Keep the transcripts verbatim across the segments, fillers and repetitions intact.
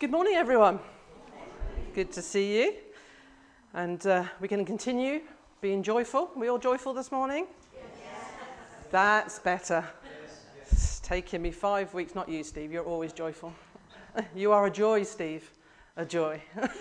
Good morning, everyone. Good to see you. And uh, we're going to continue being joyful. Are we all joyful this morning? Yes. That's better. It's taken me five weeks. Not you, Steve. You're always joyful. You are a joy, Steve. A joy.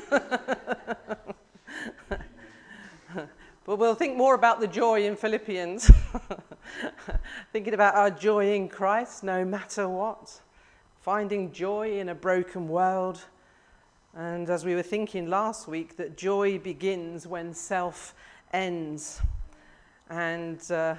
But we'll think more about the joy in Philippians. Thinking about our joy in Christ, no matter what. Finding joy in a broken world. And as we were thinking last week, that joy begins when self ends. And uh,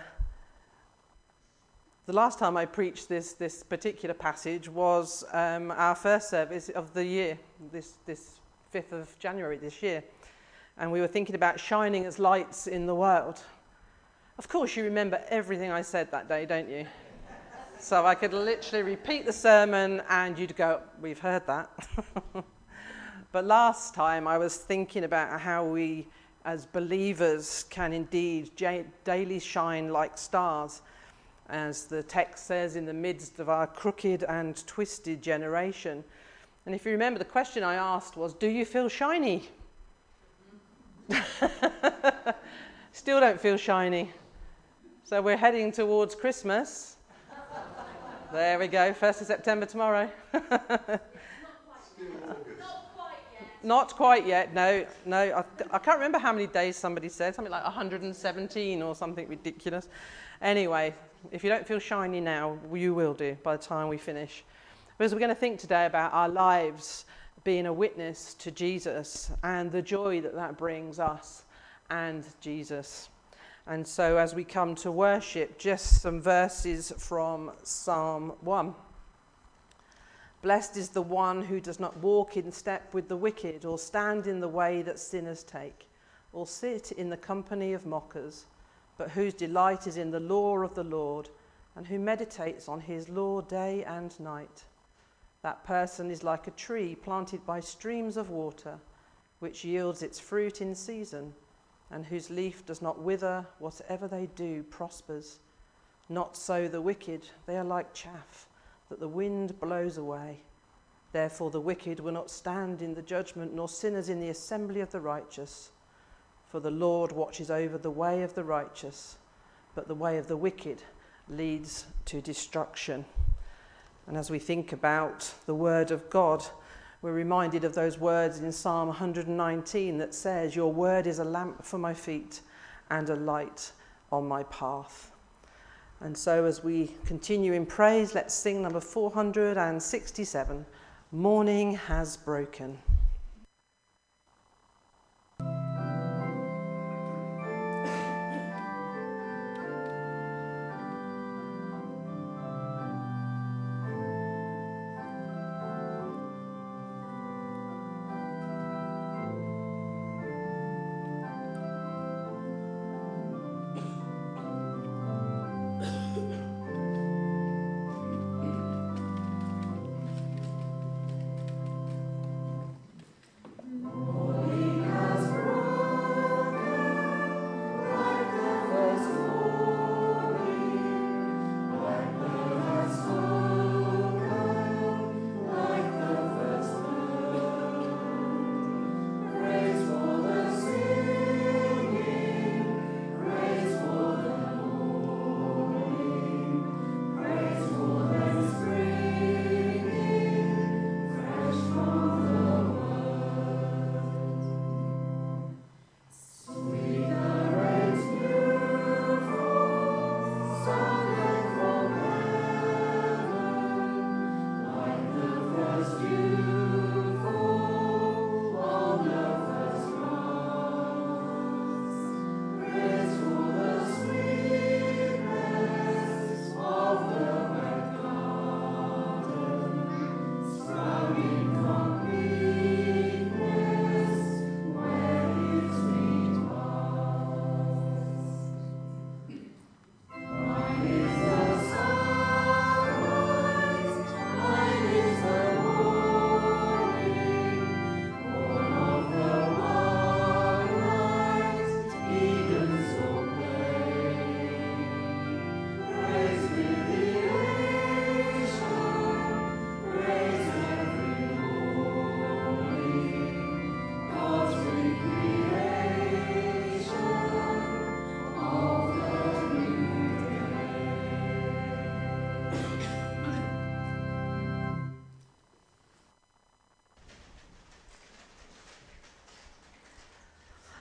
the last time I preached this this particular passage was um, our first service of the year, this, this fifth of January this year. And we were thinking about shining as lights in the world. Of course, you remember everything I said that day, don't you? So I could literally repeat the sermon and you'd go, we've heard that. But last time I was thinking about how we as believers can indeed j- daily shine like stars, as the text says, in the midst of our crooked and twisted generation. And if you remember, the question I asked was, do you feel shiny? Still don't feel shiny. So we're heading towards Christmas. There we go, first of September tomorrow. Not quite yet. Not quite yet, no. no. I, I can't remember how many days somebody said, something like one hundred seventeen or something ridiculous. Anyway, if you don't feel shiny now, you will do by the time we finish. Because we're going to think today about our lives being a witness to Jesus and the joy that that brings us and Jesus. And so as we come to worship, just some verses from Psalm one. Blessed is the one who does not walk in step with the wicked, or stand in the way that sinners take, or sit in the company of mockers, but whose delight is in the law of the Lord, and who meditates on his law day and night. That person is like a tree planted by streams of water, which yields its fruit in season, and whose leaf does not wither. Whatever they do prospers. Not so the wicked, they are like chaff that the wind blows away. Therefore the wicked will not stand in the judgment, nor sinners in the assembly of the righteous. For the Lord watches over the way of the righteous, but the way of the wicked leads to destruction. And as we think about the word of God, we're reminded of those words in Psalm one hundred nineteen that says, your word is a lamp for my feet and a light on my path. And so as we continue in praise, let's sing number four hundred sixty-seven, Morning Has Broken.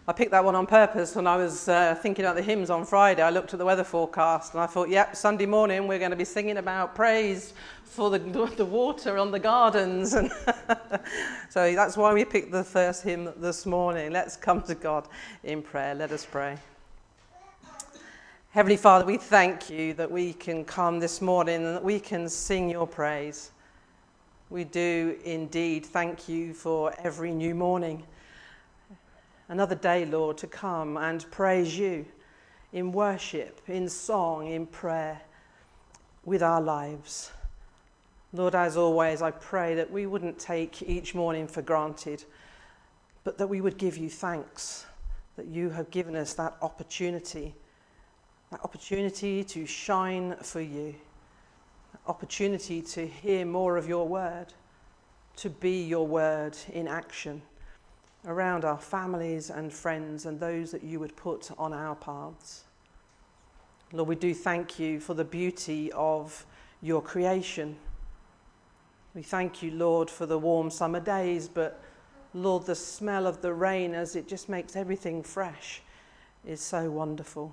I picked that one on purpose when I was uh, thinking about the hymns on Friday. I looked at the weather forecast and I thought, yep, Sunday morning we're going to be singing about praise for the, the water on the gardens. And so that's why we picked the first hymn this morning. Let's come to God in prayer. Let us pray. Heavenly Father, we thank you that we can come this morning and that we can sing your praise. We do indeed thank you for every new morning. Another day, Lord, to come and praise you in worship, in song, in prayer, with our lives. Lord, as always, I pray that we wouldn't take each morning for granted, but that we would give you thanks that you have given us that opportunity, that opportunity to shine for you, that opportunity to hear more of your word, to be your word in action around our families and friends and those that you would put on our paths. Lord, we do thank you for the beauty of your creation. We thank you, Lord, for the warm summer days, but Lord, the smell of the rain as it just makes everything fresh is so wonderful.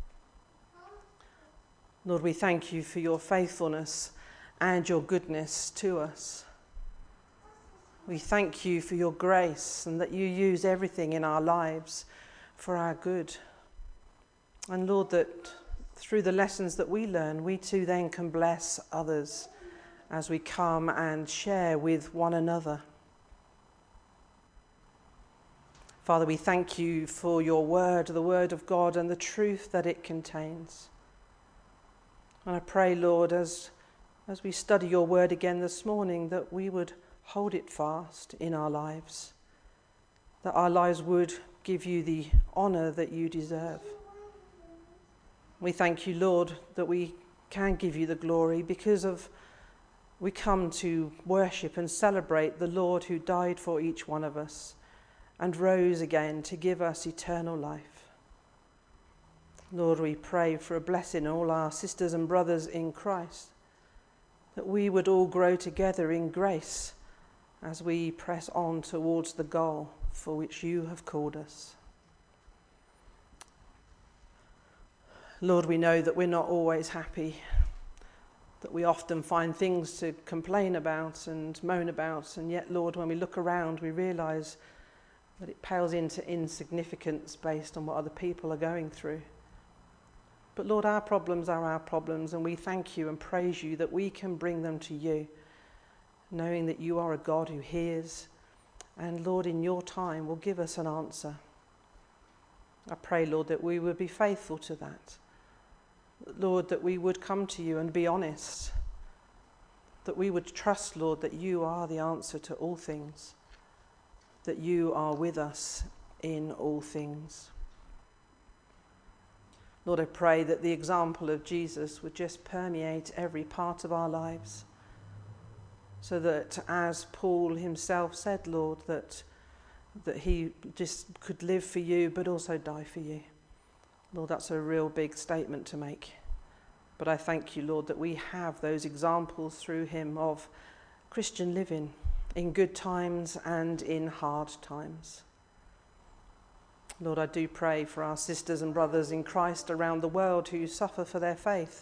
Lord, we thank you for your faithfulness and your goodness to us. We thank you for your grace and that you use everything in our lives for our good. And Lord, that through the lessons that we learn, we too then can bless others as we come and share with one another. Father, we thank you for your word, the word of God, and the truth that it contains. And I pray, Lord, as, as we study your word again this morning, that we would hold it fast in our lives, that our lives would give you the honour that you deserve. We thank you, Lord, that we can give you the glory because of we come to worship and celebrate the Lord who died for each one of us and rose again to give us eternal life. Lord, we pray for a blessing on all our sisters and brothers in Christ, that we would all grow together in grace as we press on towards the goal for which you have called us. Lord, we know that we're not always happy, that we often find things to complain about and moan about, and yet, Lord, when we look around, we realise that it pales into insignificance based on what other people are going through. But Lord, our problems are our problems, and we thank you and praise you that we can bring them to you, knowing that you are a God who hears, and Lord, in your time will give us an answer. I pray, Lord, that we would be faithful to that. Lord, that we would come to you and be honest, that we would trust, Lord, that you are the answer to all things, that you are with us in all things. Lord, I pray that the example of Jesus would just permeate every part of our lives, so that, as Paul himself said, Lord, that, that he just could live for you but also die for you. Lord, that's a real big statement to make. But I thank you, Lord, that we have those examples through him of Christian living in good times and in hard times. Lord, I do pray for our sisters and brothers in Christ around the world who suffer for their faith.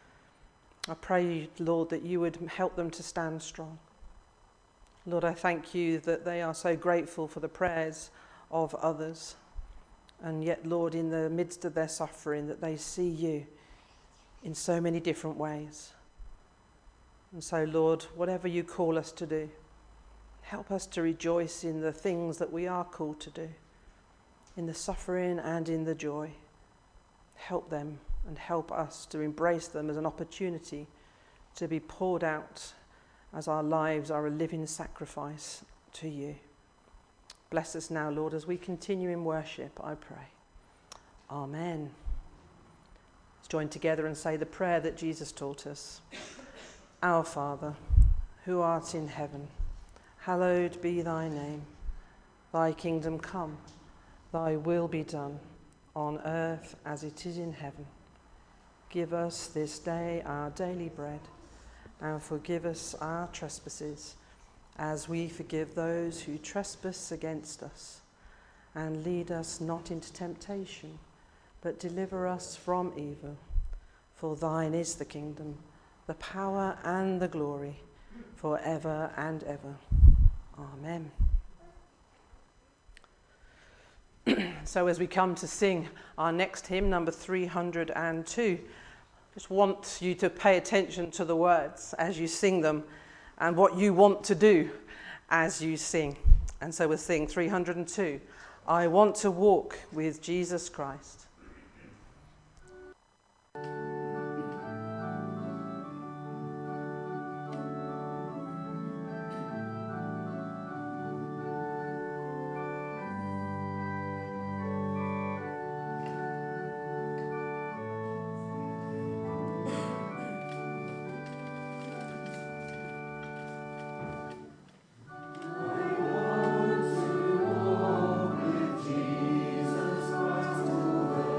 I pray, Lord, that you would help them to stand strong. Lord, I thank you that they are so grateful for the prayers of others. And yet, Lord, in the midst of their suffering, that they see you in so many different ways. And so, Lord, whatever you call us to do, help us to rejoice in the things that we are called to do, in the suffering and in the joy. Help them and help us to embrace them as an opportunity to be poured out as our lives are a living sacrifice to you. Bless us now, Lord, as we continue in worship, I pray. Amen. Let's join together and say the prayer that Jesus taught us. Our Father, who art in heaven, hallowed be thy name. Thy kingdom come, thy will be done, on earth as it is in heaven. Give us this day our daily bread, and forgive us our trespasses, as we forgive those who trespass against us. and lead us not into temptation, but deliver us from evil. For thine is the kingdom, the power and the glory, forever and ever. Amen. So as we come to sing our next hymn, number three hundred two, I just want you to pay attention to the words as you sing them and what you want to do as you sing. And so we'll sing three hundred two, I want to walk with Jesus Christ. I want to walk with Jesus Christ.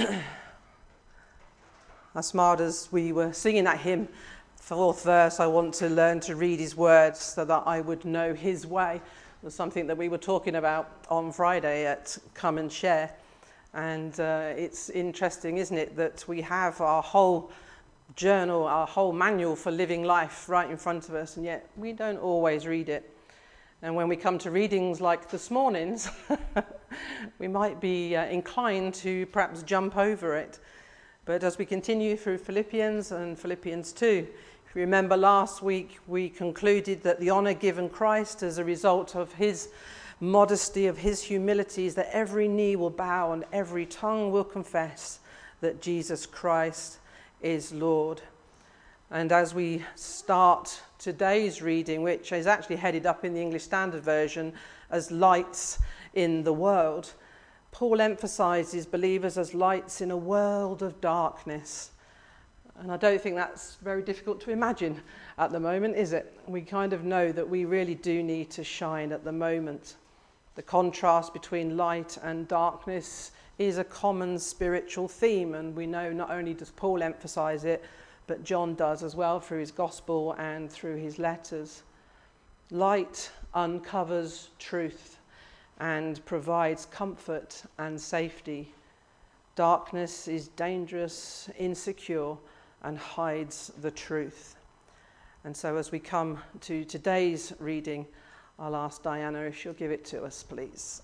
I smiled as we were singing that hymn, fourth verse, I want to learn to read his words so that I would know his way. It was something that we were talking about on Friday at Come and Share. And uh, it's interesting, isn't it, that we have our whole journal, our whole manual for living life right in front of us, and yet we don't always read it. And when we come to readings like this morning's, we might be uh, inclined to perhaps jump over it. But as we continue through Philippians and Philippians two, if you remember last week, we concluded that the honour given Christ as a result of his modesty, of his humility, is that every knee will bow and every tongue will confess that Jesus Christ is Lord. And as we start today's reading, which is actually headed up in the English Standard Version as lights in the world, Paul emphasises believers as lights in a world of darkness. And I don't think that's very difficult to imagine at the moment, is it? We kind of know that we really do need to shine at the moment. The contrast between light and darkness is a common spiritual theme, and we know not only does Paul emphasise it, but John does as well through his gospel and through his letters. Light uncovers truth and provides comfort and safety. Darkness is dangerous, insecure, and hides the truth. And so as we come to today's reading, I'll ask Diana if she'll give it to us, please.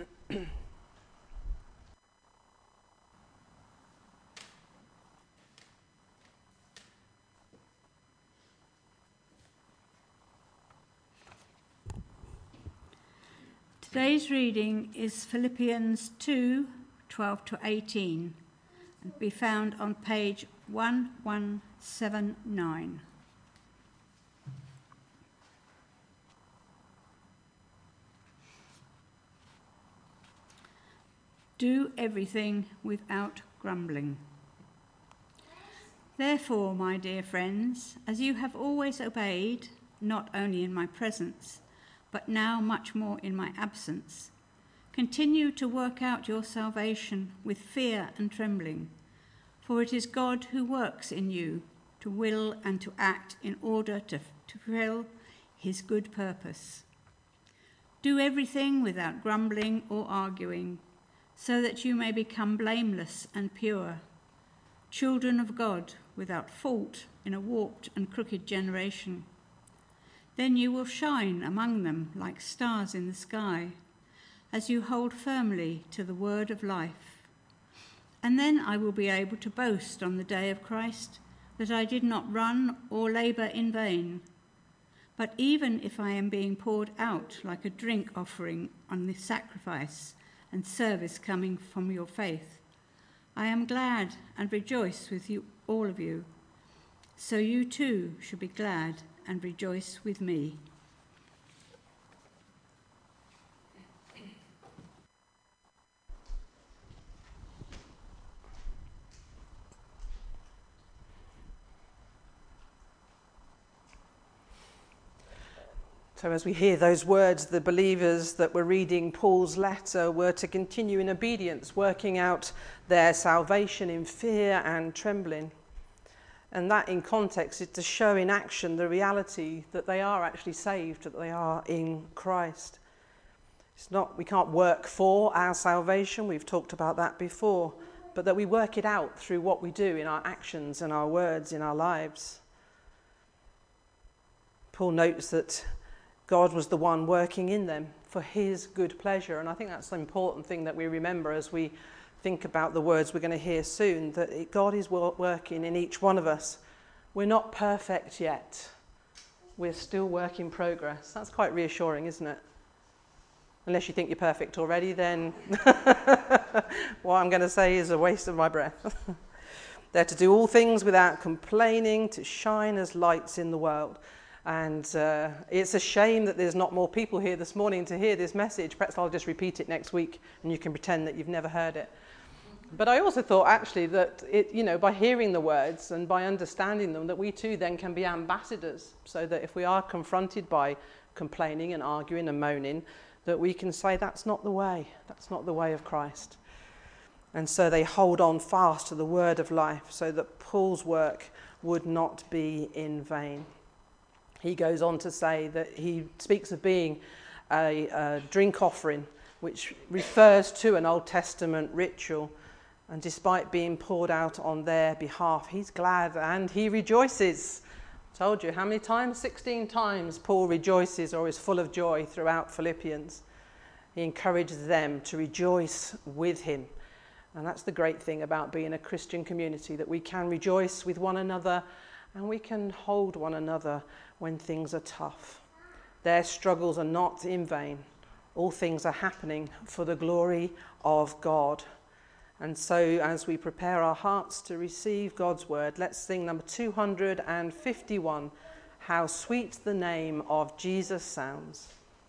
Today's reading is Philippians two, twelve to eighteen, and be found on page one one seven nine. Do everything without grumbling. Therefore, my dear friends, as you have always obeyed, not only in my presence, but now much more in my absence, continue to work out your salvation with fear and trembling, for it is God who works in you to will and to act in order to, to fulfill his good purpose. Do everything without grumbling or arguing, so that you may become blameless and pure, children of God without fault in a warped and crooked generation. Then you will shine among them like stars in the sky, as you hold firmly to the word of life. And then I will be able to boast on the day of Christ that I did not run or labour in vain. But even if I am being poured out like a drink offering on the sacrifice and service coming from your faith, I am glad and rejoice with you, all of you. So you too should be glad and rejoice with me. So as we hear those words, the believers that were reading Paul's letter were to continue in obedience, working out their salvation in fear and trembling. And that in context is to show in action the reality that they are actually saved, that they are in Christ. It's not, we can't work for our salvation, we've talked about that before, but that we work it out through what we do in our actions and our words in our lives. Paul notes that God was the one working in them for his good pleasure, and I think that's the important thing that we remember as we think about the words we're going to hear soon, that God is working in each one of us. We're not perfect yet. We're still work in progress. That's quite reassuring, isn't it? Unless you think you're perfect already, then what I'm going to say is a waste of my breath. They're to do all things without complaining, to shine as lights in the world. And uh, it's a shame that there's not more people here this morning to hear this message. Perhaps I'll just repeat it next week and you can pretend that you've never heard it. But I also thought actually that, it, you know, by hearing the words and by understanding them, that we too then can be ambassadors, so that if we are confronted by complaining and arguing and moaning, that we can say that's not the way, that's not the way of Christ. And so they hold on fast to the word of life so that Paul's work would not be in vain. He goes on to say that he speaks of being a, a drink offering, which refers to an Old Testament ritual. And despite being poured out on their behalf, he's glad and he rejoices. I told you how many times? sixteen times Paul rejoices or is full of joy throughout Philippians. He encourages them to rejoice with him. And that's the great thing about being a Christian community, that we can rejoice with one another and we can hold one another when things are tough. Their struggles are not in vain. All things are happening for the glory of God. And so as we prepare our hearts to receive God's word, let's sing number two hundred fifty-one, How Sweet the Name of Jesus Sounds.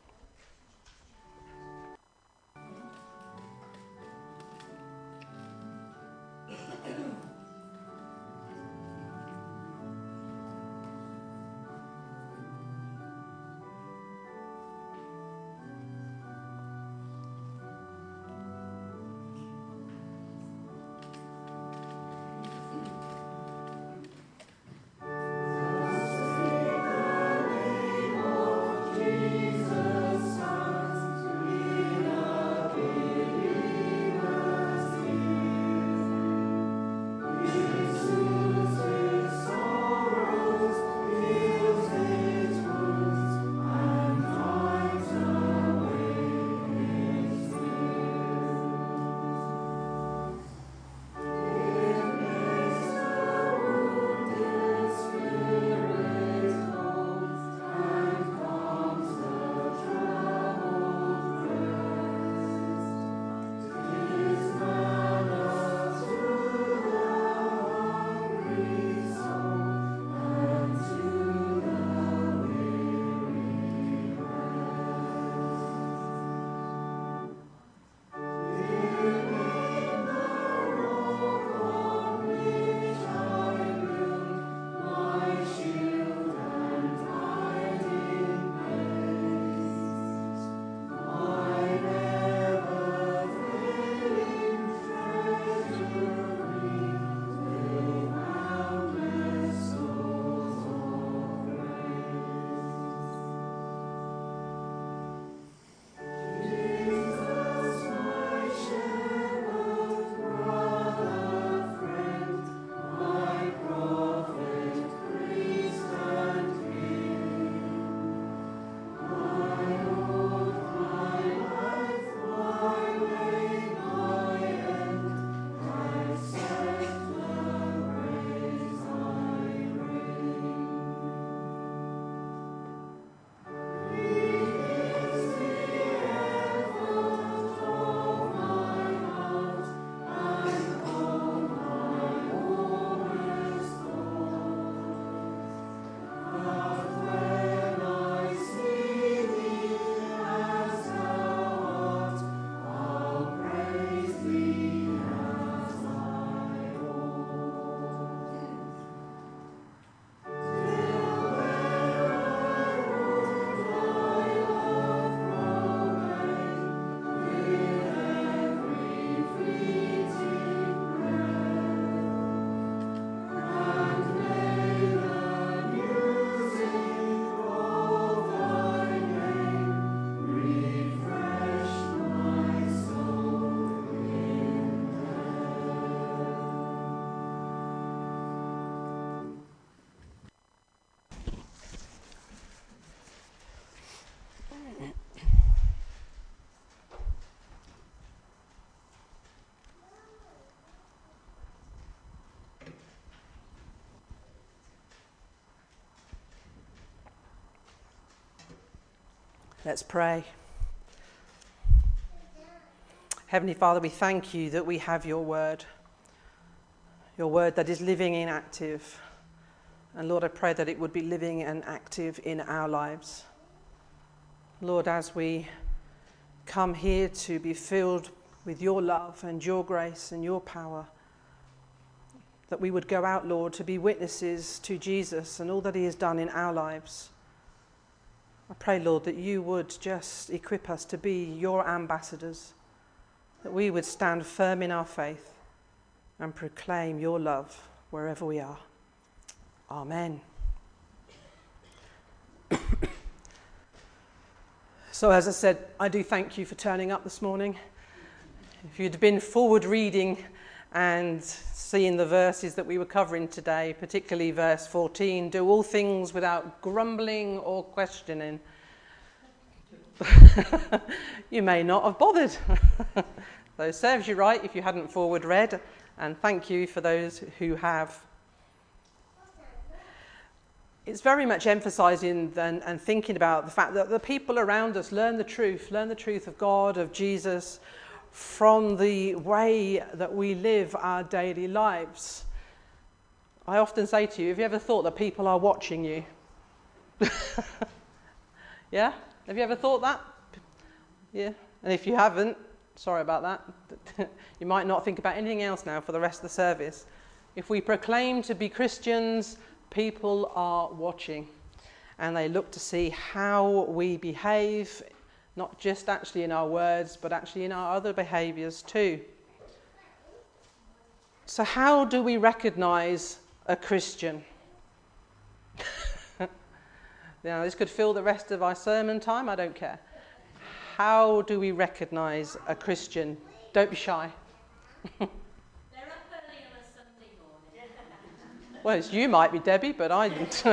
Let's pray. Heavenly Father, we thank you that we have your word, your word that is living and active. And Lord, I pray that it would be living and active in our lives. Lord, as we come here to be filled with your love and your grace and your power, that we would go out, Lord, to be witnesses to Jesus and all that he has done in our lives. I pray, Lord, that you would just equip us to be your ambassadors, that we would stand firm in our faith and proclaim your love wherever we are. Amen. So as I said, I do thank you for turning up this morning. If you'd been forward reading and seeing the verses that we were covering today, particularly verse fourteen, do all things without grumbling or questioning, you may not have bothered. So it serves you right if you hadn't forward read, and thank you for those who have. It's very much emphasising and, and thinking about the fact that the people around us learn the truth, learn the truth of God, of Jesus, from the way that we live our daily lives. I often say to you, have you ever thought that people are watching you? Yeah? Have you ever thought that? Yeah? And if you haven't, sorry about that. You might not think about anything else now for the rest of the service. If we proclaim to be Christians, people are watching, and they look to see how we behave, not just actually in our words, but actually in our other behaviours too. So how do we recognise a Christian? Now, this could fill the rest of our sermon time, I don't care. How do we recognise a Christian? Don't be shy. Well, it's you might be, Debbie, but I didn't.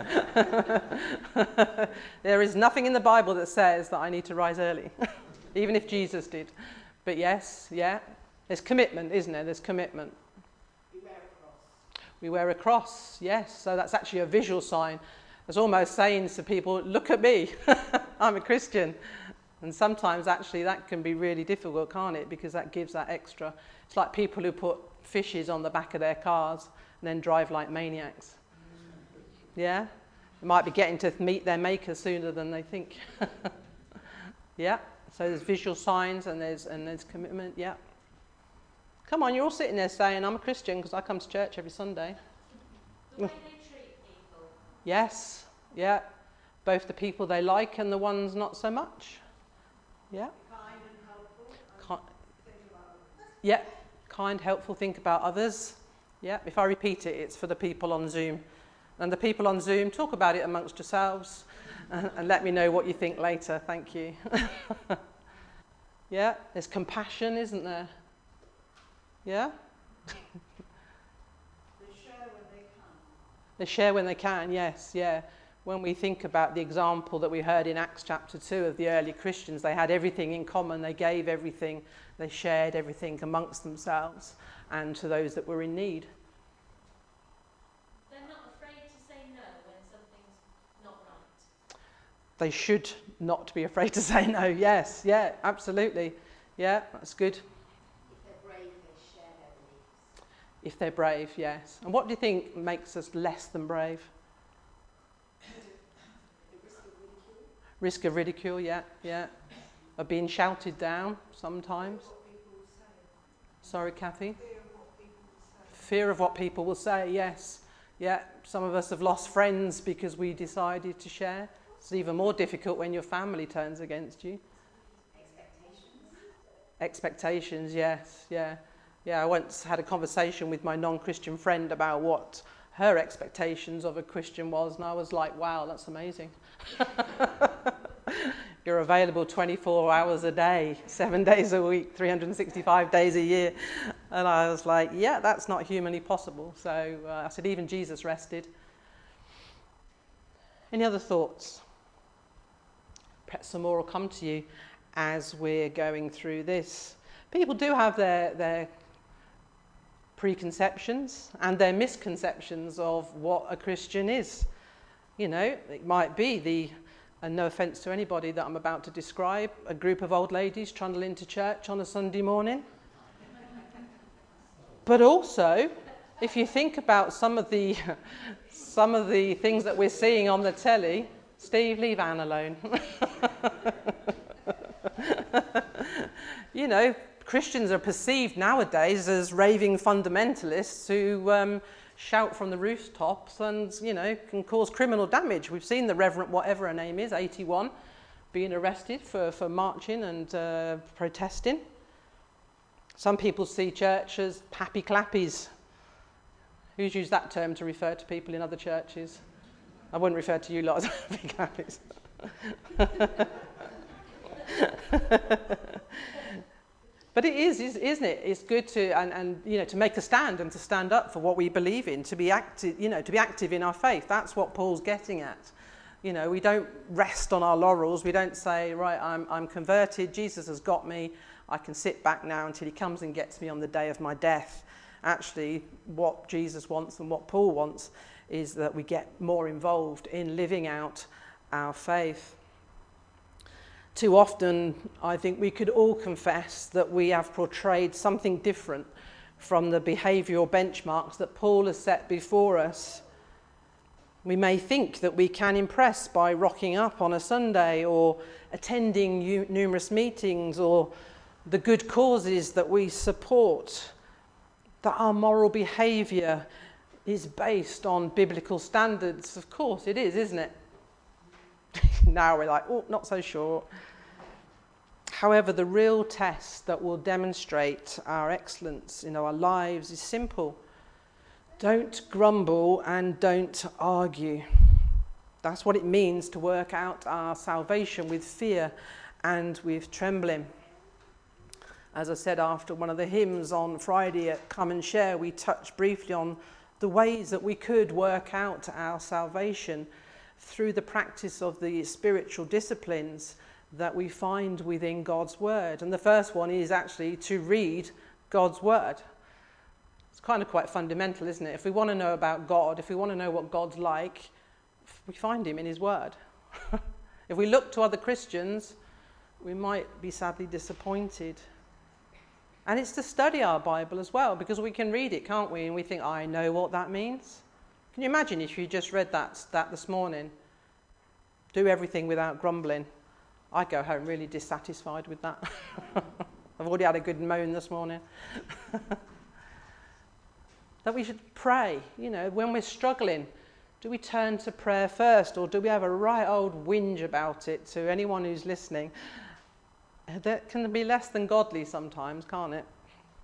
There is nothing in the Bible that says that I need to rise early, even if Jesus did. But yes, yeah, there's commitment, isn't there? There's commitment. We wear a cross. We wear a cross, yes. So that's actually a visual sign. It's almost saying to people, look at me, I'm a Christian. And sometimes actually that can be really difficult, can't it? Because that gives that extra. It's like people who put fishes on the back of their cars and then drive like maniacs. Yeah? They might be getting to meet their maker sooner than they think. Yeah? So there's visual signs and there's and there's commitment, yeah. Come on, you're all sitting there saying, I'm a Christian because I come to church every Sunday. The way they treat people. Yes, yeah. Both the people they like and the ones not so much. Yeah. Kind and helpful. Ki- Think about others. yeah. Kind, helpful, think about others. Yeah, if I repeat it, it's for the people on Zoom. And the people on Zoom, talk about it amongst yourselves and, and let me know what you think later. Thank you. Yeah, there's compassion, isn't there? Yeah? They share when they can. They share when they can, yes, yeah. When we think about the example that we heard in Acts chapter two of the early Christians, they had everything in common, they gave everything, they shared everything amongst themselves and to those that were in need. They're not afraid to say no when something's not right. They should not be afraid to say no, yes, yeah, absolutely. Yeah, that's good. If they're brave, they share their beliefs. If they're brave, yes. And what do you think makes us less than brave? The risk of ridicule. Risk of ridicule, yeah, yeah. Of being shouted down sometimes. What people will say. Sorry, Kathy. Fear of what people will say. Fear of what people will say, yes. Yeah, some of us have lost friends because we decided to share. It's even more difficult when your family turns against you. Expectations. Expectations, yes, yeah. Yeah, I once had a conversation with my non-Christian friend about what her expectations of a Christian was, and I was like, wow, that's amazing. You're available twenty-four hours a day, seven days a week, three hundred sixty-five days a year. And I was like, yeah, that's not humanly possible. So uh, I said, even Jesus rested. Any other thoughts? Perhaps some more will come to you as we're going through this. People do have their, their preconceptions and their misconceptions of what a Christian is. You know, it might be the, and no offence to anybody that I'm about to describe, a group of old ladies trundle into church on a Sunday morning. But also, if you think about some of the some of the things that we're seeing on the telly, Steve, leave Anne alone. You know, Christians are perceived nowadays as raving fundamentalists who um, shout from the rooftops and, you know, can cause criminal damage. We've seen the Reverend, whatever her name is, eighty-one, being arrested for, for marching and uh, protesting. Some people see church as happy clappies. Who's used that term to refer to people in other churches? I wouldn't refer to you lot as happy clappies. But it is, isn't it? It's good to and, and you know to make a stand and to stand up for what we believe in, to be active, you know, to be active in our faith. That's what Paul's getting at. You know, we don't rest on our laurels. We don't say, right, I'm I'm converted. Jesus has got me. I can sit back now until he comes and gets me on the day of my death. Actually, what Jesus wants and what Paul wants is that we get more involved in living out our faith. Too often, I think we could all confess that we have portrayed something different from the behavioural benchmarks that Paul has set before us. We may think that we can impress by rocking up on a Sunday or attending u- numerous meetings or the good causes that we support, that our moral behaviour is based on biblical standards. Of course it is, isn't it? Now we're like, oh, not so sure. However, the real test that will demonstrate our excellence in our lives is simple. Don't grumble and don't argue. That's what it means to work out our salvation with fear and with trembling. As I said after one of the hymns on Friday at Come and Share, we touched briefly on the ways that we could work out our salvation through the practice of the spiritual disciplines that we find within God's Word. And the first one is actually to read God's Word. It's kind of quite fundamental, isn't it? If we want to know about God, if we want to know what God's like, we find him in his Word. If we look to other Christians, we might be sadly disappointed. And it's to study our Bible as well, because we can read it, can't we? And we think, I know what that means. Can you imagine if you just read that, that this morning? Do everything without grumbling. I go home really dissatisfied with that. I've already had a good moan this morning. That we should pray, you know, when we're struggling. Do we turn to prayer first, or do we have a right old whinge about it to anyone who's listening? That can be less than godly sometimes, can't it?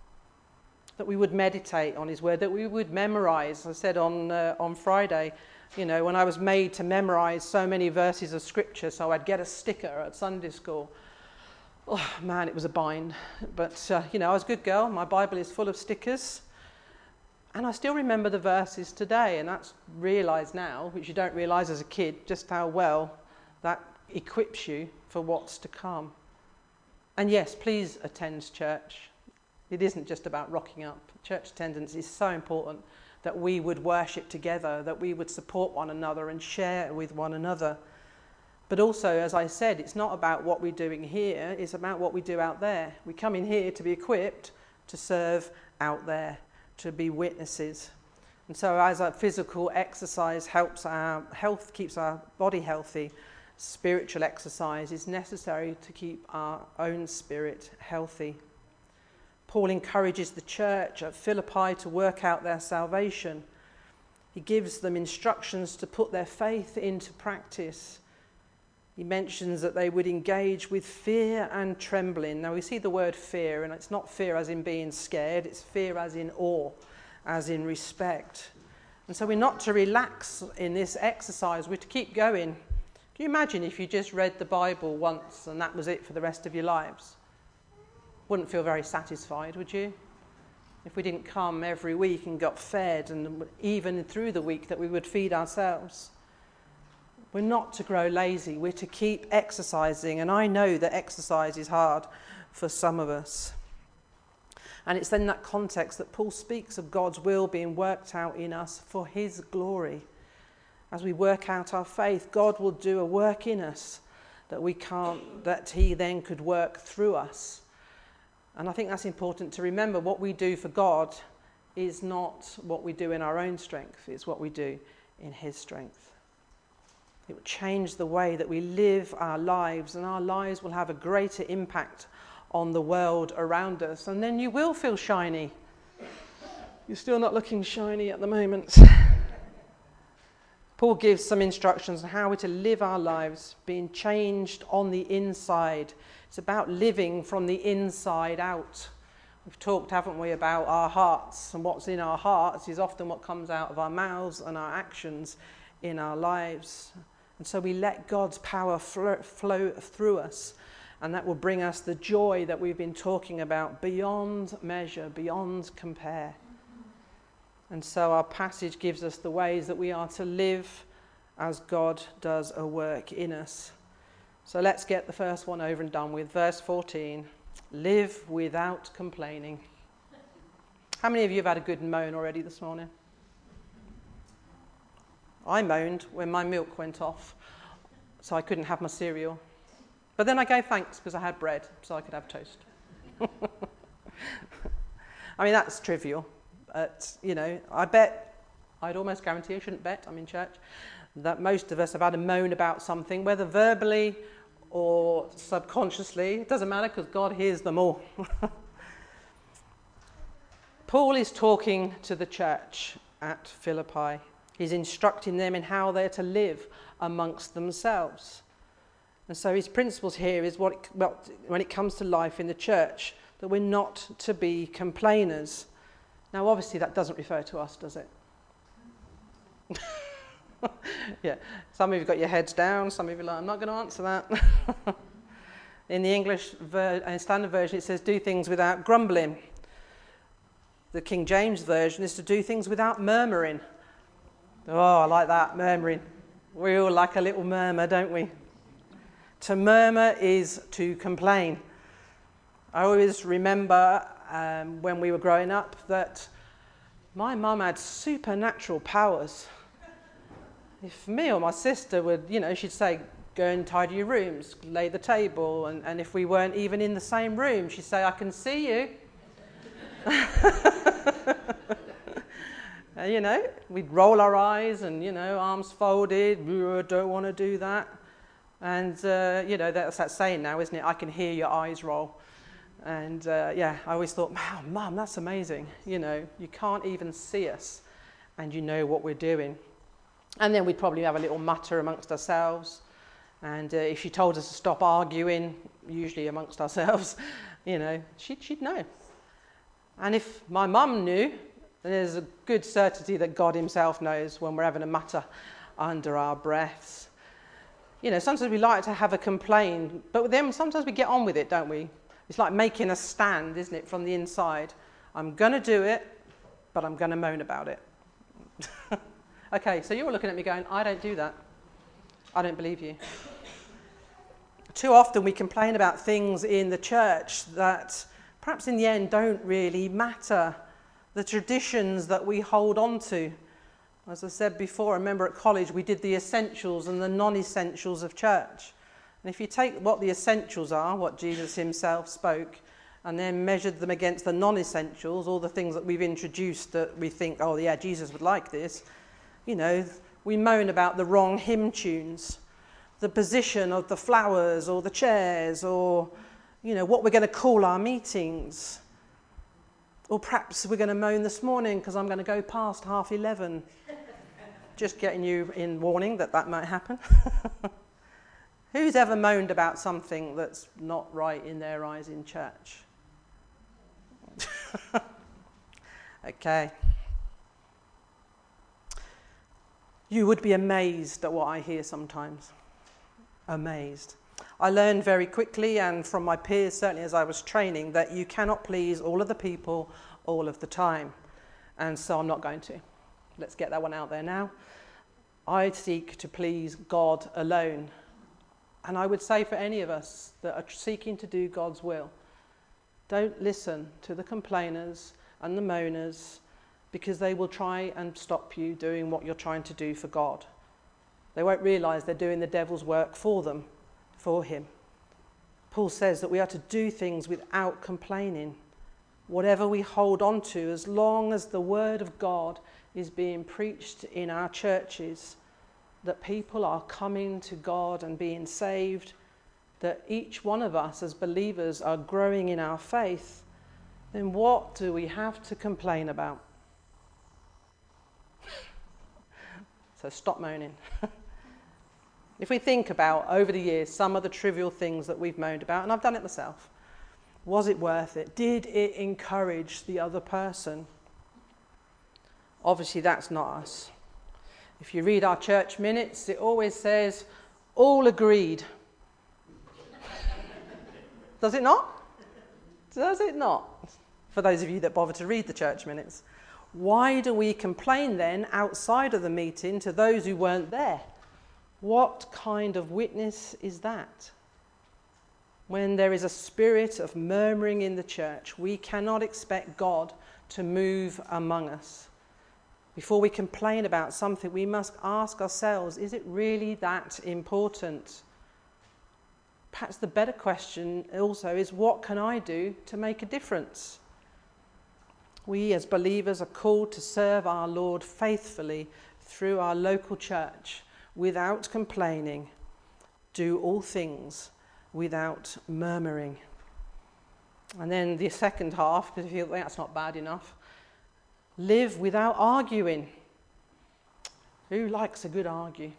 That we would meditate on his word, that we would memorize. I said on uh, on Friday, you know, when I was made to memorize so many verses of scripture so I'd get a sticker at Sunday school. Oh man, it was a bind. But, uh, you know, I was a good girl. My Bible is full of stickers. And I still remember the verses today, and that's realised now, which you don't realise as a kid, just how well that equips you for what's to come. And yes, please attend church. It isn't just about rocking up. Church attendance is so important, that we would worship together, that we would support one another and share with one another. But also, as I said, it's not about what we're doing here, it's about what we do out there. We come in here to be equipped to serve out there, to be witnesses. And so as our physical exercise helps our health, keeps our body healthy, spiritual exercise is necessary to keep our own spirit healthy. Paul encourages the church at Philippi to work out their salvation. He gives them instructions to put their faith into practice. He mentions that they would engage with fear and trembling. Now we see the word fear, and it's not fear as in being scared, it's fear as in awe, as in respect. And so we're not to relax in this exercise, we're to keep going. Can you imagine if you just read the Bible once and that was it for the rest of your lives? Wouldn't feel very satisfied, would you? If we didn't come every week and got fed, and even through the week that we would feed ourselves. We're not to grow lazy, we're to keep exercising, and I know that exercise is hard for some of us. And it's in that context that Paul speaks of God's will being worked out in us for his glory. As we work out our faith, God will do a work in us that we can't, that he then could work through us. And I think that's important to remember. What we do for God is not what we do in our own strength, it's what we do in his strength. It will change the way that we live our lives, and our lives will have a greater impact on the world around us. And then you will feel shiny. You're still not looking shiny at the moment. Paul gives some instructions on how we're to live our lives, being changed on the inside. It's about living from the inside out. We've talked, haven't we, about our hearts, and what's in our hearts is often what comes out of our mouths and our actions in our lives. And so we let God's power flow, flow through us, and that will bring us the joy that we've been talking about beyond measure, beyond compare. And so our passage gives us the ways that we are to live as God does a work in us. So let's get the first one over and done with. Verse fourteen, live without complaining. How many of you have had a good moan already this morning? I moaned when my milk went off, so I couldn't have my cereal. But then I gave thanks because I had bread, so I could have toast. I mean, that's trivial. But, you know, I bet, I'd almost guarantee, I shouldn't bet, I'm in church, that most of us have had a moan about something, whether verbally or subconsciously. It doesn't matter because God hears them all. Paul is talking to the church at Philippi. He's instructing them in how they're to live amongst themselves. And so his principles here is what, well, when it comes to life in the church, that we're not to be complainers. Now, obviously, that doesn't refer to us, does it? Yeah, some of you have got your heads down, some of you are like, I'm not going to answer that. In the English ver- uh, Standard Version, it says, do things without grumbling. The King James Version is to do things without murmuring. Oh, I like that, murmuring. We all like a little murmur, don't we? To murmur is to complain. I always remember um, when we were growing up that my mum had supernatural powers. If me or my sister would, you know, she'd say, go and tidy your rooms, lay the table, and, and if we weren't even in the same room, she'd say, I can see you. uh, you know, we'd roll our eyes and, you know, arms folded, don't want to do that. And, uh, you know, that's that saying now, isn't it? I can hear your eyes roll. And, uh, yeah, I always thought, wow, Mum, that's amazing. You know, you can't even see us, and you know what we're doing. And then we'd probably have a little mutter amongst ourselves. And uh, if she told us to stop arguing, usually amongst ourselves, you know, she'd, she'd know. And if my mum knew, then there's a good certainty that God himself knows when we're having a mutter under our breaths. You know, sometimes we like to have a complaint, but then sometimes we get on with it, don't we? It's like making a stand, isn't it, from the inside. I'm going to do it, but I'm going to moan about it. Okay, so you're looking at me going, I don't do that. I don't believe you. Too often we complain about things in the church that perhaps in the end don't really matter. The traditions that we hold on to. As I said before, I remember at college we did the essentials and the non-essentials of church. And if you take what the essentials are, what Jesus himself spoke, and then measured them against the non-essentials, all the things that we've introduced that we think, oh yeah, Jesus would like this, you know, we moan about the wrong hymn tunes, the position of the flowers or the chairs, or, you know, what we're going to call our meetings. Or perhaps we're going to moan this morning because I'm going to go past half eleven. Just getting you in warning that that might happen. Who's ever moaned about something that's not right in their eyes in church? Okay. You would be amazed at what I hear sometimes. Amazed. I learned very quickly, and from my peers, certainly as I was training, that you cannot please all of the people all of the time. And so I'm not going to. Let's get that one out there now. I seek to please God alone. And I would say for any of us that are seeking to do God's will, don't listen to the complainers and the moaners, because they will try and stop you doing what you're trying to do for God. They won't realise they're doing the devil's work for them, for him. Paul says that we are to do things without complaining. Whatever we hold on to, as long as the word of God is being preached in our churches, that people are coming to God and being saved, that each one of us as believers are growing in our faith, then what do we have to complain about? So stop moaning. If we think about, over the years, some of the trivial things that we've moaned about, and I've done it myself, Was it worth it? Did it encourage the other person? Obviously, that's not us. If you read our church minutes, it always says, all agreed. Does it not? Does it not? For those of you that bother to read the church minutes. Why do we complain then outside of the meeting to those who weren't there? What kind of witness is that? When there is a spirit of murmuring in the church, we cannot expect God to move among us. Before we complain about something, we must ask ourselves, is it really that important? Perhaps the better question also is, what can I do to make a difference? We as believers are called to serve our Lord faithfully through our local church without complaining, do all things without murmuring. And then the second half, because if you think that's not bad enough, live without arguing. Who likes a good argue?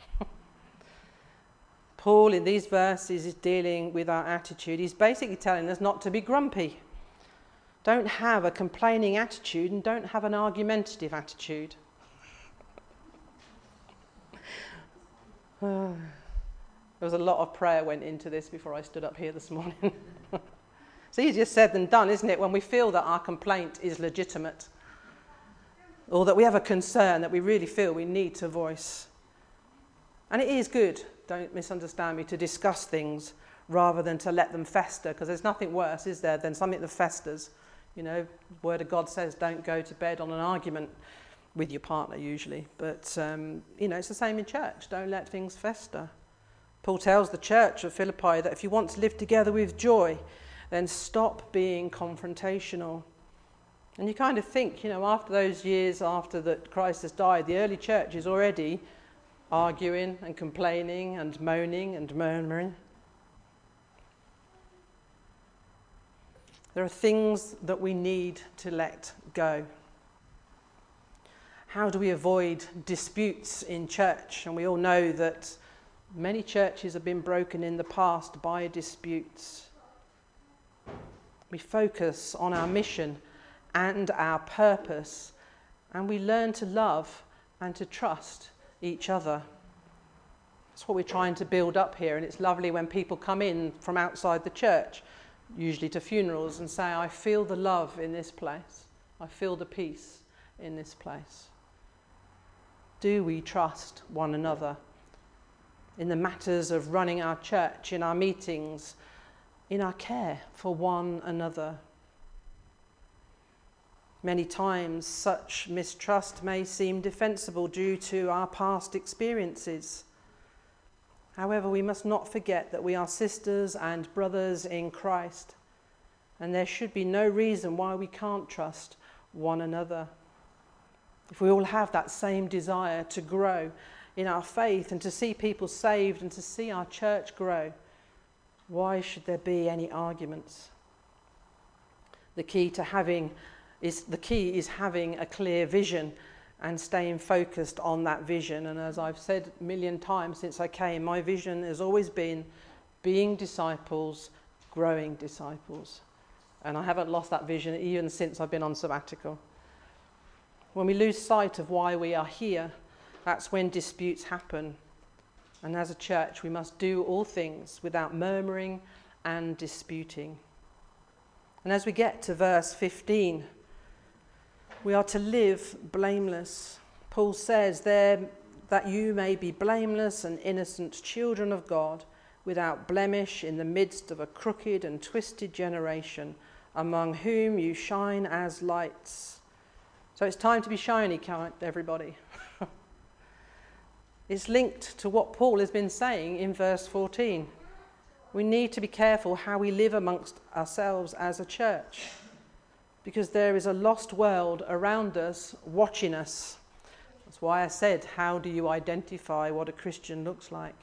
Paul in these verses is dealing with our attitude. He's basically telling us not to be grumpy. Don't have a complaining attitude and don't have an argumentative attitude. There was a lot of prayer went into this before I stood up here this morning. It's easier said than done, isn't it, when we feel that our complaint is legitimate or that we have a concern that we really feel we need to voice. And it is good, don't misunderstand me, to discuss things rather than to let them fester, because there's nothing worse, is there, than something that festers. You know, the Word of God says don't go to bed on an argument with your partner usually. But, um, you know, it's the same in church. Don't let things fester. Paul tells the church of Philippi that if you want to live together with joy, then stop being confrontational. And you kind of think, you know, after those years after that Christ has died, the early church is already arguing and complaining and moaning and murmuring. There are things that we need to let go. How do we avoid disputes in church? And we all know that many churches have been broken in the past by disputes. We focus on our mission and our purpose, and we learn to love and to trust each other. That's what we're trying to build up here, and it's lovely when people come in from outside the church, usually to funerals, and say, I feel the love in this place. I feel the peace in this place. Do we trust one another in the matters of running our church, in our meetings, in our care for one another? Many times such mistrust may seem defensible due to our past experiences. However, we must not forget that we are sisters and brothers in Christ, and there should be no reason why we can't trust one another. If we all have that same desire to grow in our faith and to see people saved and to see our church grow, why should there be any arguments? The key to having is the key is having a clear vision and staying focused on that vision. And as I've said a million times since I came, my vision has always been being disciples, growing disciples. And I haven't lost that vision even since I've been on sabbatical. When we lose sight of why we are here, that's when disputes happen. And as a church, we must do all things without murmuring and disputing. And as we get to verse fifteen, we are to live blameless. Paul says there that you may be blameless and innocent children of God, without blemish in the midst of a crooked and twisted generation, among whom you shine as lights. So it's time to be shiny, can't everybody? It's linked to what Paul has been saying in verse fourteen. We need to be careful how we live amongst ourselves as a church, because there is a lost world around us watching us. That's why I said, how do you identify what a Christian looks like?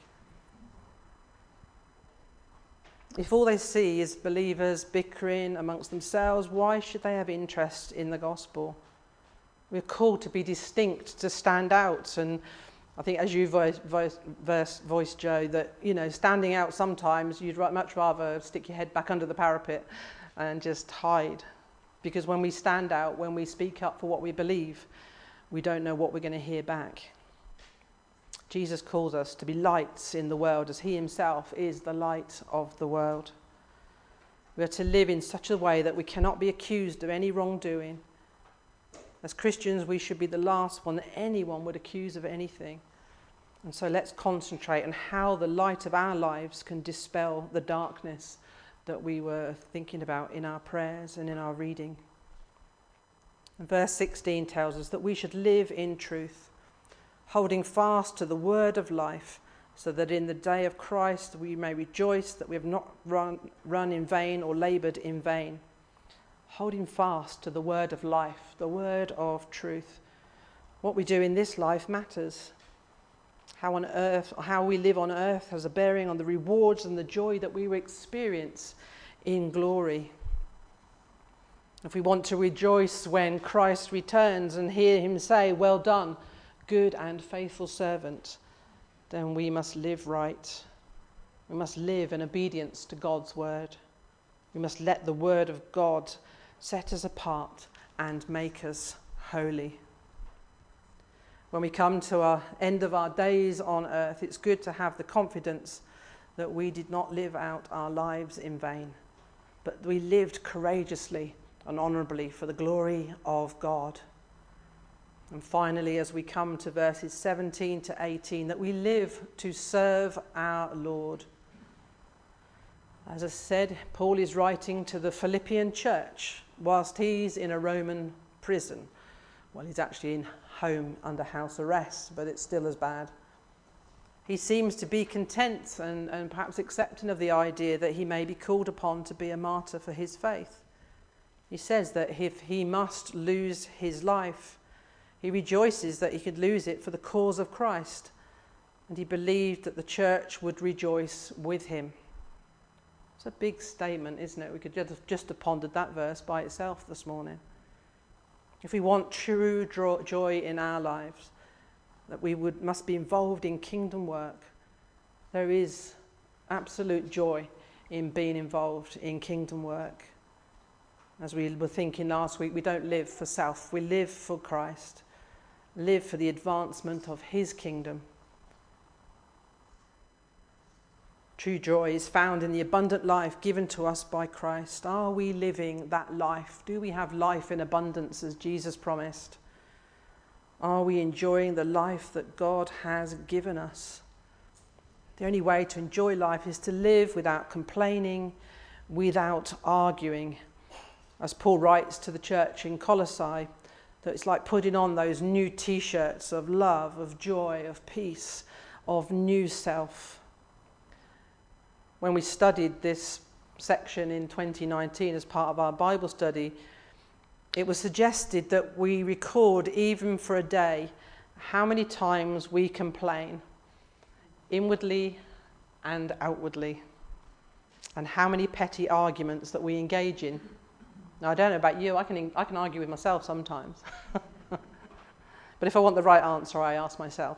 If all they see is believers bickering amongst themselves, why should they have interest in the gospel? We're called to be distinct, to stand out. And I think as you voice, voice, verse, voice Joe, that, you know, standing out sometimes, you'd much rather stick your head back under the parapet and just hide. Because when we stand out, when we speak up for what we believe, we don't know what we're going to hear back. Jesus calls us to be lights in the world as he himself is the light of the world. We are to live in such a way that we cannot be accused of any wrongdoing. As Christians, we should be the last one that anyone would accuse of anything. And so let's concentrate on how the light of our lives can dispel the darkness that we were thinking about in our prayers and in our reading. And verse sixteen tells us that we should live in truth, holding fast to the word of life, so that in the day of Christ we may rejoice that we have not run, run in vain or laboured in vain. Holding fast to the word of life, the word of truth. What we do in this life matters. How on earth, how we live on earth has a bearing on the rewards and the joy that we will experience in glory. If we want to rejoice when Christ returns and hear him say, "Well done, good and faithful servant," then we must live right. We must live in obedience to God's word. We must let the word of God set us apart and make us holy. When we come to our end of our days on earth, it's good to have the confidence that we did not live out our lives in vain, but we lived courageously and honourably for the glory of God. And finally, as we come to verses seventeen to eighteen, that we live to serve our Lord. As I said, Paul is writing to the Philippian church whilst he's in a Roman prison. Well, he's actually in home under house arrest, but it's still as bad. He seems to be content and, and perhaps accepting of the idea that he may be called upon to be a martyr for his faith. He says that if he must lose his life, he rejoices that he could lose it for the cause of Christ, and he believed that the church would rejoice with him. It's a big statement, isn't it? We could just, just have pondered that verse by itself this morning. If we want true joy in our lives, that we would must be involved in kingdom work, there is absolute joy in being involved in kingdom work. As we were thinking last week, we don't live for self, we live for Christ, live for the advancement of his kingdom. True joy is found in the abundant life given to us by Christ. Are we living that life? Do we have life in abundance as Jesus promised? Are we enjoying the life that God has given us? The only way to enjoy life is to live without complaining, without arguing. As Paul writes to the church in Colossae, that it's like putting on those new t-shirts of love, of joy, of peace, of new self. When we studied this section in twenty nineteen as part of our Bible study, it was suggested that we record, even for a day, how many times we complain, inwardly and outwardly, and how many petty arguments that we engage in. Now, I don't know about you, I can, I can argue with myself sometimes. But if I want the right answer, I ask myself.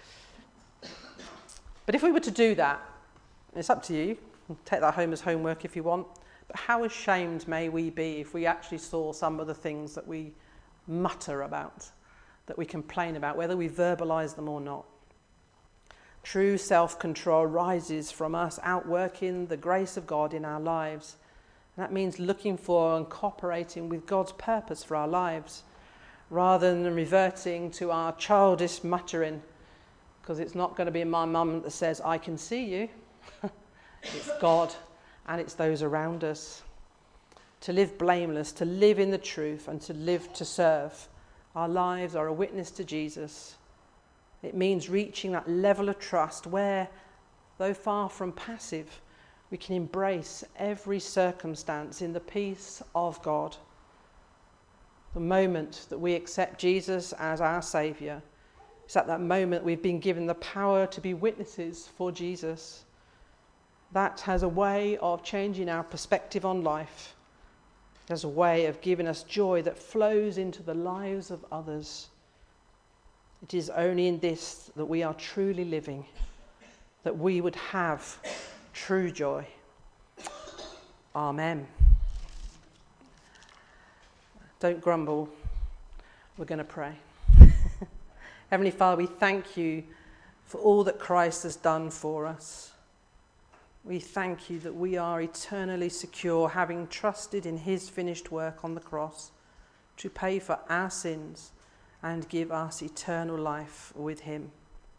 But if we were to do that, it's up to you. Take that home as homework if you want. But how ashamed may we be if we actually saw some of the things that we mutter about, that we complain about, whether we verbalise them or not. True self-control rises from us outworking the grace of God in our lives. And that means looking for and cooperating with God's purpose for our lives, rather than reverting to our childish muttering, because it's not going to be my mum that says, "I can see you." It's God and it's those around us. To live blameless, to live in the truth, and to live to serve. Our lives are a witness to Jesus. It means reaching that level of trust where, though far from passive, we can embrace every circumstance in the peace of God. The moment that we accept Jesus as our Saviour, it's at that moment we've been given the power to be witnesses for Jesus. That has a way of changing our perspective on life. It has a way of giving us joy that flows into the lives of others. It is only in this that we are truly living, that we would have true joy. Amen. Don't grumble. We're going to pray. Heavenly Father, we thank you for all that Christ has done for us. We thank you that we are eternally secure, having trusted in his finished work on the cross to pay for our sins and give us eternal life with him.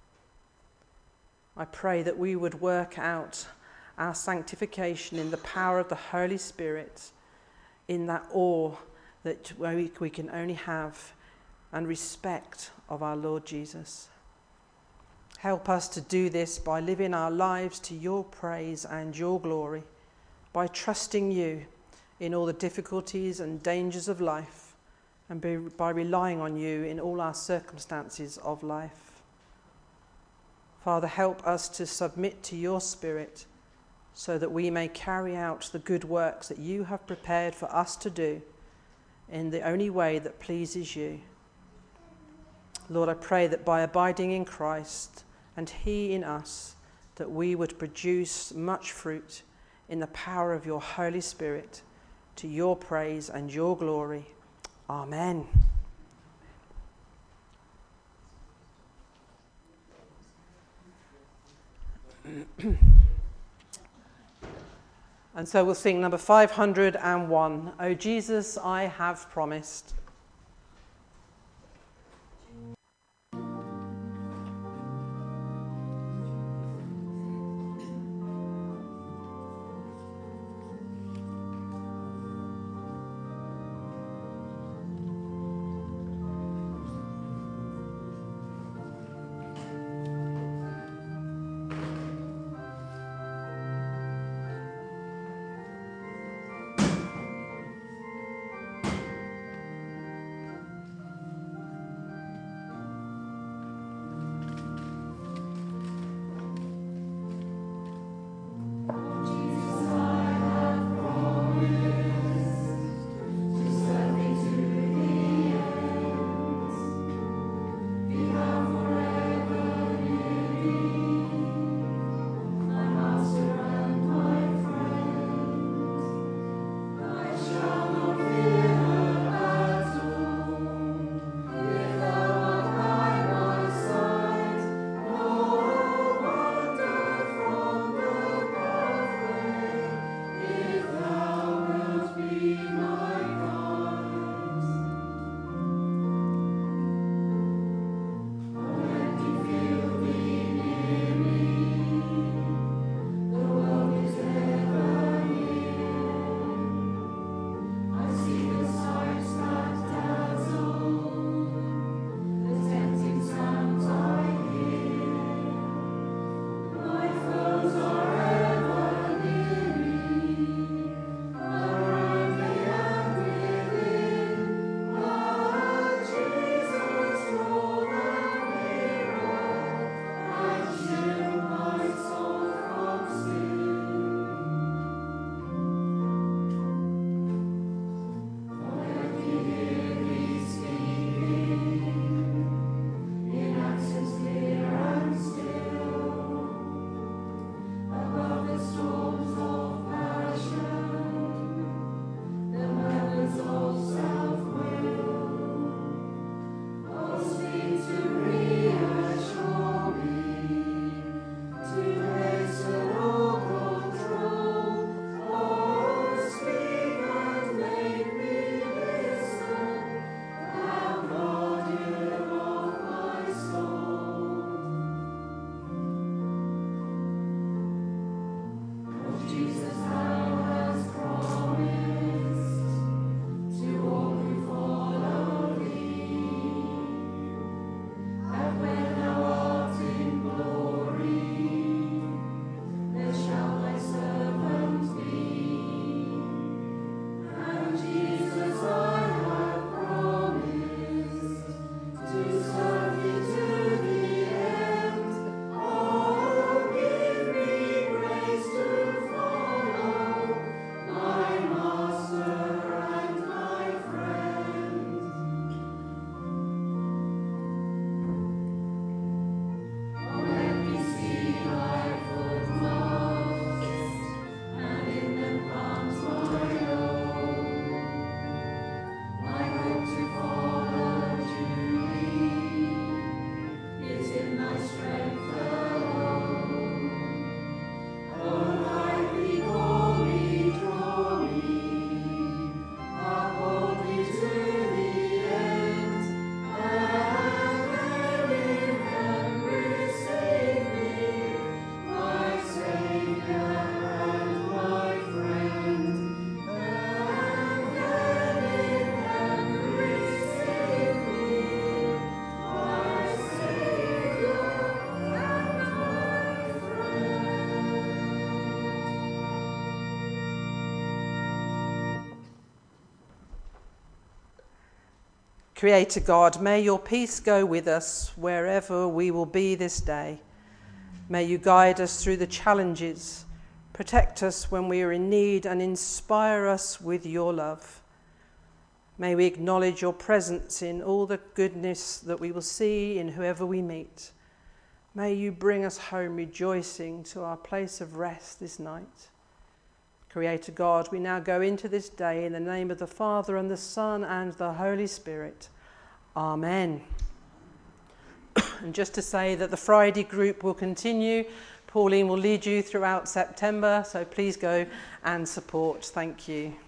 I pray that we would work out our sanctification in the power of the Holy Spirit, in that awe that we, we can only have and respect of our Lord Jesus. Help us to do this by living our lives to your praise and your glory, by trusting you in all the difficulties and dangers of life, and by, by relying on you in all our circumstances of life. Father, help us to submit to your Spirit so that we may carry out the good works that you have prepared for us to do in the only way that pleases you. Lord, I pray that by abiding in Christ and he in us, that we would produce much fruit in the power of your Holy Spirit, to your praise and your glory. Amen. And so we'll sing number five hundred and one, O Jesus, I have promised. Creator God, may your peace go with us wherever we will be this day. May you guide us through the challenges, protect us when we are in need, and inspire us with your love. May we acknowledge your presence in all the goodness that we will see in whoever we meet. May you bring us home rejoicing to our place of rest this night. Creator God, we now go into this day in the name of the Father and the Son and the Holy Spirit. Amen. And just to say that the Friday group will continue. Pauline will lead you throughout September, so please go and support. Thank you.